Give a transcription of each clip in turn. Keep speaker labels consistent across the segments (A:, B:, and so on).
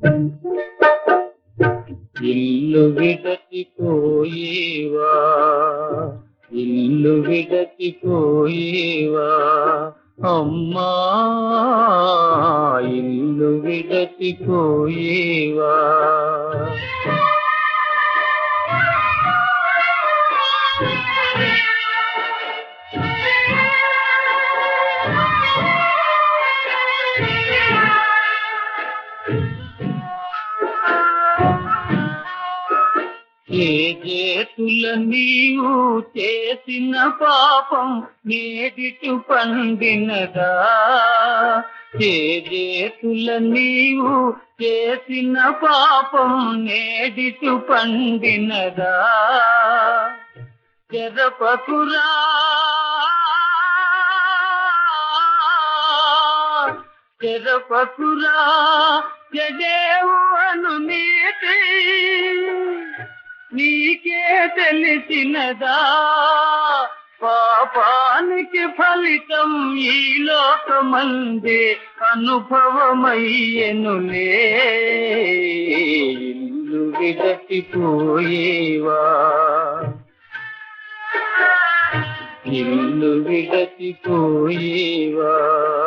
A: ఇల్లు విడచిపోయేవా, ఇల్లు విడచిపోయేవా అమ్మా, ఇల్లు విడచిపోయేవా. ఏ చేతుల నీవు చేసిన పాపం నేడిటు పండినదా, ఏ చేతుల నీవు చేసిన పాపం నేడిటు పండినదా. చెరపకురా చెరపకురా చెడేవు అను నీతి నీకే తెలిసినదా. పాపానికి ఫలితం ఈ లోకమందే అనుభవమయ్యెనులే. ఇల్లు విడచిపోయేవా, ఇల్లు విడచిపోయేవా.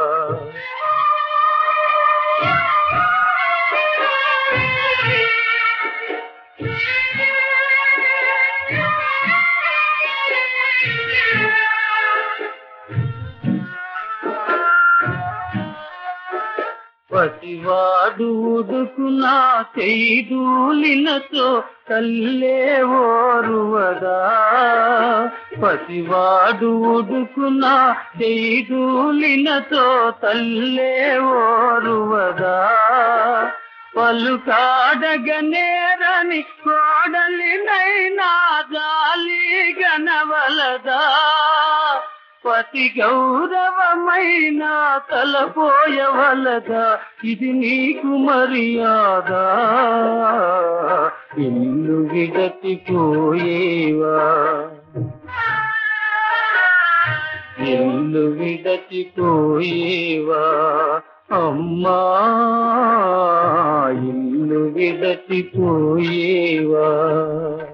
A: పసివాడు ఉడుకునా చేదూలినతో తల్లే ఓరువదా, పసివాడు ఉడుకునా చేదూలినతో తల్లే ఓరువదా. పలుకాడగనేరని కోడలినైనా జాలి గనవలదా. పతి గౌరవమైన తలపోయవలదా, ఇది నీకు మర్యాద. ఇల్లు విడచిపోయేవా, ఇల్లు విడచిపోయేవా అమ్మా, ఇల్లు విడచిపోయేవా.